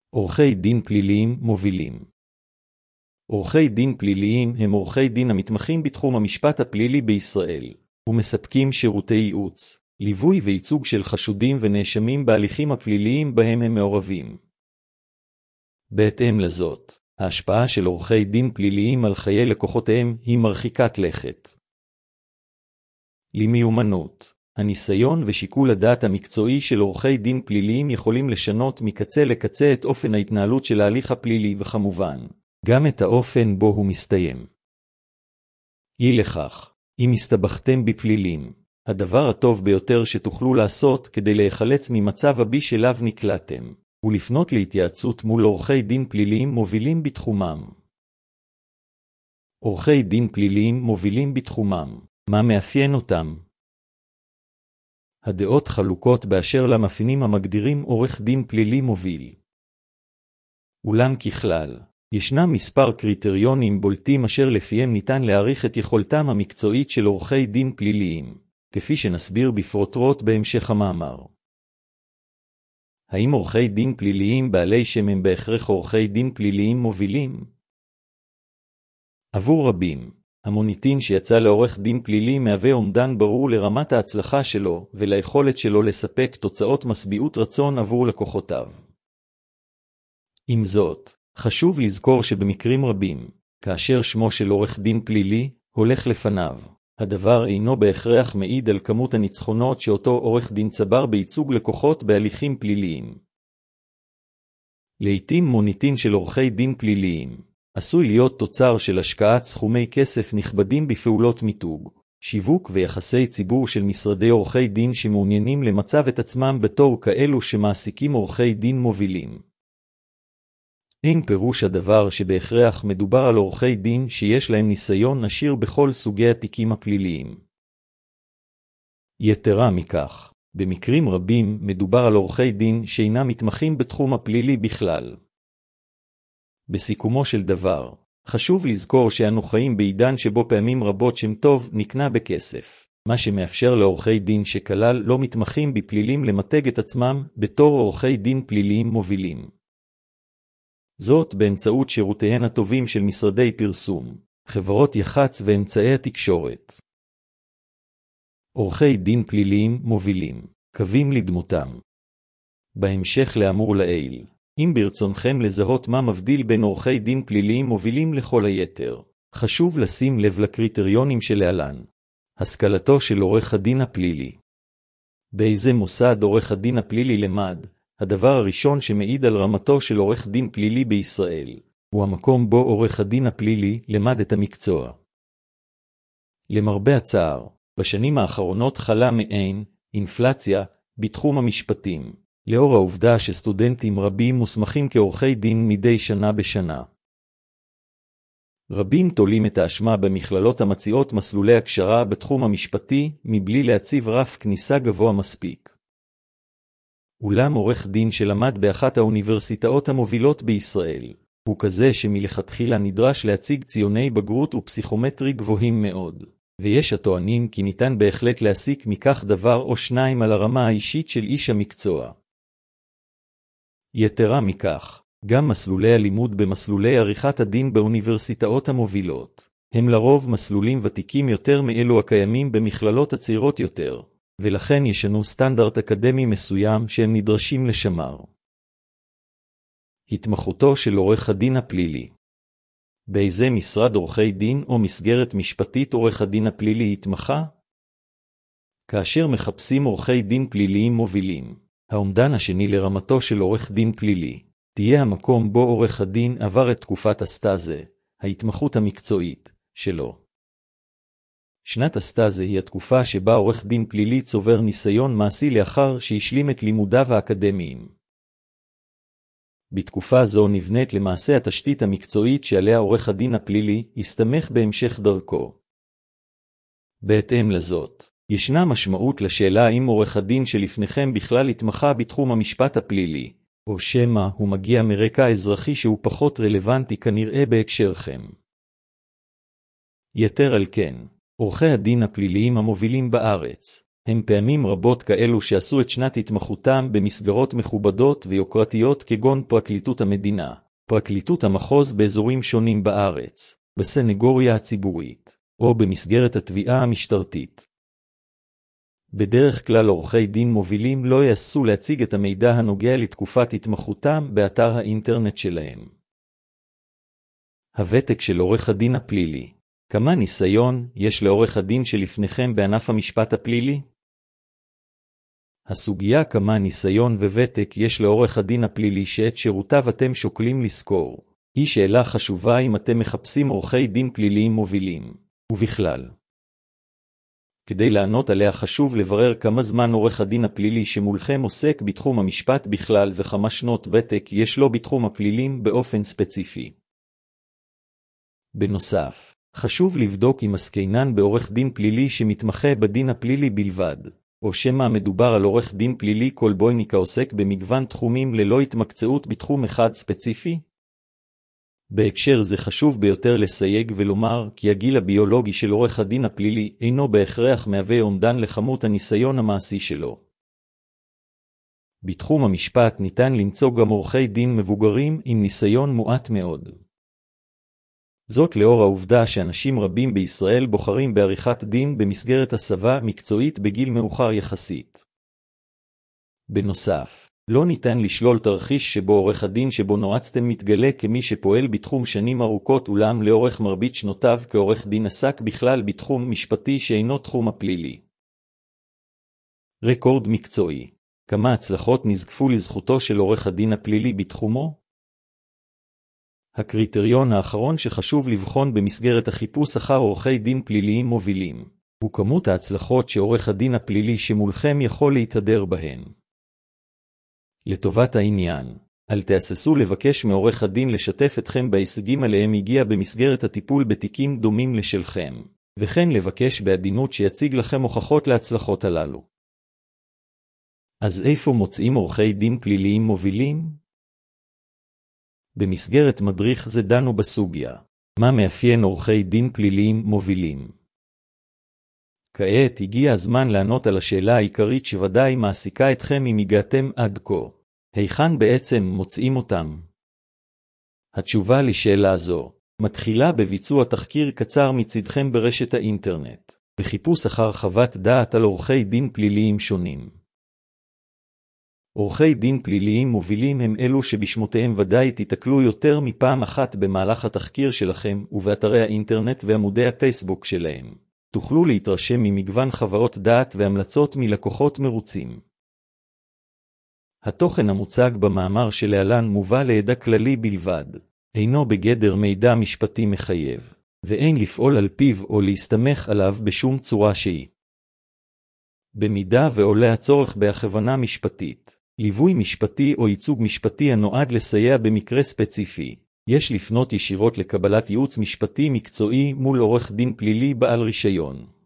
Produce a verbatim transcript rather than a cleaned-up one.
עורכי דין פליליים מובילים. עורכי דין פליליים הם עורכי דין המתמחים בתחום המשפט הפלילי בישראל, ומספקים שירותי ייעוץ, ליווי וייצוג של חשודים ונאשמים בהליכים הפליליים בהם הם מעורבים. בהתאם לזאת, ההשפעה של עורכי דין פליליים על חיי לקוחותיהם היא מרחיקת לכת. למיומנות, הניסיון ושיקול הדעת המקצועי של עורכי דין פליליים יכולים לשנות מקצה לקצה את אופן ההתנהלות של ההליך הפלילי וכמובן, גם את האופן בו הוא מסתיים. אי לכך, אם הסתבכתם בפלילים, הדבר הטוב ביותר שתוכלו לעשות כדי להיחלץ ממצב הבי שאליו נקלעתם, הוא לפנות להתייעצות מול עורכי דין פליליים מובילים בתחומם. עורכי דין פליליים מובילים בתחומם, מה מאפיין אותם? הדעות חלוקות באשר למאפיינים המגדירים עורך דין פלילי מוביל. אולם ככלל, ישנם מספר קריטריונים בולטים אשר לפיהם ניתן להעריך את יכולתם המקצועית של עורכי דין פליליים, כפי שנסביר בפרוטרוט בהמשך המאמר. האם עורכי דין פליליים בעלי שם הם בהכרח עורכי דין פליליים מובילים? עבור רבים, המוניטין שיצא לעורך דין פלילי מהווה אומדן ברור לרמת ההצלחה שלו וליכולת שלו לספק תוצאות משביעות רצון עבור לקוחותיו. עם זאת, חשוב לזכור שבמקרים רבים, כאשר שמו של עורך דין פלילי הולך לפניו, הדבר אינו בהכרח מעיד על כמות הניצחונות שאותו עורך דין צבר בייצוג לקוחות בהליכים פליליים. לעתים מוניטין של עורכי דין פליליים עשוי להיות תוצר של השקעת סכומי כסף נכבדים בפעולות מיתוג, שיווק ויחסי ציבור של משרדי עורכי דין שמעוניינים למצב את עצמם בתור כאלו שמעסיקים עורכי דין מובילים. אין פירוש הדבר שבהכרח מדובר על עורכי דין שיש להם ניסיון עשיר בכל סוגי התיקים הפליליים. יתרה מכך, במקרים רבים מדובר על עורכי דין שאינם מתמחים בתחום הפלילי בכלל. בסיכומו של דבר, חשוב לזכור שאנו חיים בעידן שבו פעמים רבות שם טוב נקנה בכסף, מה שמאפשר לעורכי דין שכלל לא מתמחים בפלילים למתג את עצמם בתור עורכי דין פליליים מובילים. זאת באמצעות שירותיהן הטובים של משרדי פרסום, חברות יח"צ ואמצעי התקשורת. עורכי דין פליליים מובילים, קווים לדמותם. בהמשך לאמור לעיל, אם ברצונכם לזהות מה מבדיל בין עורכי דין פליליים מובילים לכל היתר, חשוב לשים לב לקריטריונים שלהלן. השכלתו של עורך הדין הפלילי. באיזה מוסד עורך הדין הפלילי למד? הדבר הראשון שמעיד על רמתו של עורך דין פלילי בישראל, הוא המקום בו עורך הדין הפלילי למד את המקצוע. למרבה הצער, בשנים האחרונות חלה מעין אינפלציה בתחום המשפטים, לאור העובדה שסטודנטים רבים מוסמכים כעורכי דין מדי שנה בשנה. רבים תולים את האשמה במכללות המציעות מסלולי הכשרה בתחום המשפטי מבלי להציב רף כניסה גבוה מספיק. אולם עורך דין שלמד באחת האוניברסיטאות המובילות בישראל, הוא כזה שמלכתחילה נדרש להציג ציוני בגרות ופסיכומטרי גבוהים מאוד, ויש הטוענים כי ניתן בהחלט להסיק מכך דבר או שניים על הרמה האישית של איש המקצוע. יתרה מכך, גם מסלולי הלימוד במסלולי עריכת הדין באוניברסיטאות המובילות, הם לרוב מסלולים ותיקים יותר מאלו הקיימים במכללות הצעירות יותר, ולכן ישנו סטנדרט אקדמי מסוים שהם נדרשים לשמר. התמחותו של עורך הדין הפלילי. באיזה משרד עורכי דין או מסגרת משפטית עורך הדין הפלילי התמחה? כאשר מחפשים עורכי דין פליליים מובילים, האומדן השני לרמתו של עורך דין פלילי, תהיה המקום בו עורך הדין עבר את תקופת הסטאזה, ההתמחות המקצועית, שלו. שנת הסטאזה היא התקופה שבה עורך דין פלילי צובר ניסיון מעשי לאחר שהשלים את לימודיו האקדמיים. בתקופה זו נבנית למעשה התשתית המקצועית שעליה עורך הדין הפלילי יסתמך בהמשך דרכו. בהתאם לזאת, ישנה משמעות לשאלה אם עורך הדין שלפניכם בכלל התמחה בתחום המשפט הפלילי, או שמא הוא מגיע מרקע אזרחי שהוא פחות רלוונטי כנראה בהקשרכם. יתר על כן, עורכי הדין הפליליים המובילים בארץ, הם פעמים רבות כאלו שעשו את שנת התמחותם במסגרות מכובדות ויוקרתיות כגון פרקליטות המדינה, פרקליטות המחוז באזורים שונים בארץ, בסנגוריה הציבורית, או במסגרת התביעה המשטרתית. בדרך כלל עורכי דין מובילים לא יעשו להציג את המידע הנוגע לתקופת התמחותם באתר האינטרנט שלהם. הוותק של עורך הדין הפלילי. כמה ניסיון יש לעורך הדין שלפניכם בענף המשפט הפלילי? הסוגיה כמה ניסיון וותק יש לעורך הדין הפלילי שאת שירותיו אתם שוקלים לזכור, היא שאלה חשובה אם אתם מחפשים עורכי דין פליליים מובילים, ובכלל. כדי לענות עליה חשוב לברר כמה זמן עורך הדין הפלילי שמולכם עוסק בתחום המשפט בכלל וכמה שנות ותק יש לו בתחום הפלילים באופן ספציפי. בנוסף, חשוב לבדוק אם עסקינן בעורך דין פלילי שמתמחה בדין הפלילי בלבד, או שמא מדובר על עורך דין פלילי קולבויניקה עוסק במגוון תחומים ללא התמקצעות בתחום אחד ספציפי. בהקשר זה חשוב ביותר לסייג ולומר כי הגיל הביולוגי של עורך הדין הפלילי אינו בהכרח מהווה אומדן לכמות הניסיון המעשי שלו. בתחום המשפט ניתן למצוא גם עורכי דין מבוגרים עם ניסיון מועט מאוד. זאת לאור העובדה שאנשים רבים בישראל בוחרים בעריכת דין במסגרת הסבה מקצועית בגיל מאוחר יחסית. בנוסף, לא ניתן לשלול תרחיש שבו עורך הדין שבו נועצתם מתגלה כמי שפועל בתחום שנים ארוכות אולם לאורך מרבית שנותיו כעורך דין עסק בכלל בתחום משפטי שאינו תחום הפלילי. רקורד מקצועי. כמה הצלחות נזקפו לזכותו של עורך הדין הפלילי בתחומו? הקריטריון האחרון שחשוב לבחון במסגרת החיפוש אחר עורכי דין פליליים מובילים, הוא כמות ההצלחות שעורך הדין הפלילי שמולכם יכול להתהדר בהן. לטובת העניין, אל תהססו לבקש מעורך הדין לשתף אתכם בהישגים עליהם הגיע במסגרת הטיפול בתיקים דומים לשלכם, וכן לבקש בעדינות שיציג לכם הוכחות להצלחות הללו. אז איפה מוצאים עורכי דין פליליים מובילים? במסגרת מדריך זה דנו בסוגיה, מה מאפיין עורכי דין פליליים מובילים? כעת הגיע הזמן לענות על השאלה העיקרית שוודאי מעסיקה אתכם אם הגעתם עד כה. היכן בעצם מוצאים אותם? התשובה לשאלה זו מתחילה בביצוע תחקיר קצר מצדכם ברשת האינטרנט, בחיפוש אחר חוות דעת על עורכי דין פליליים שונים. עורכי דין פליליים מובילים הם אלו שבשמותיהם ודאי תתקלו יותר מפעם אחת במהלך התחקיר שלכם ובאתרי האינטרנט ועמודי הפייסבוק שלהם. תוכלו להתרשם ממגוון חוות דעת והמלצות מלקוחות מרוצים. התוכן המוצג במאמר שלהלן מובא לידע כללי בלבד, אינו בגדר מידע משפטי מחייב, ואין לפעול על פיו או להסתמך עליו בשום צורה שהיא. במידה ועולה הצורך בהכוונה משפטית, ליווי משפטי או ייצוג משפטי הנועד לסייע במקרה ספציפי, יש לפנות ישירות לקבלת ייעוץ משפטי מקצועי מול עורך דין פלילי בעל רישיון.